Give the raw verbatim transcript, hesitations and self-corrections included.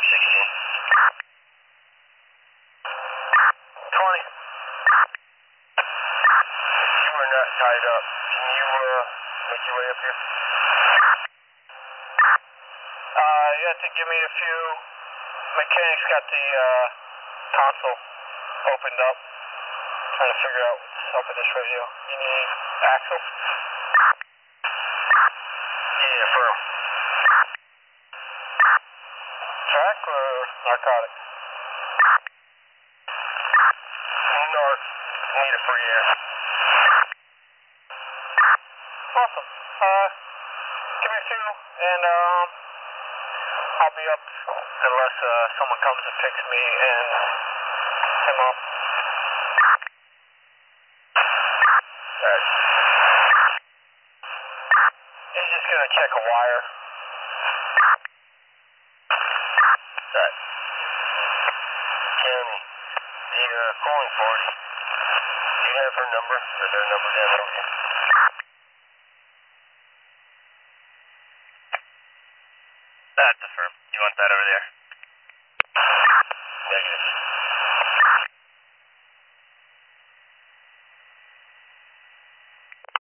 sixteen. twenty. You are not tied up. Can you uh, make your way up here? Uh, you have to give me a few. Mechanics got the uh, console opened up. Trying to figure out what's up with this radio. You need axle? Yeah, firm. Track or narcotic? Narc. Need a free air. Awesome. Uh, give me a few, and um, I'll be up unless uh, someone comes and picks me and him up. Alright. He's just gonna check a wire. Alright. County, the uh, calling forty. Do you have her number or their number down on you? That's the firm. You want that over there?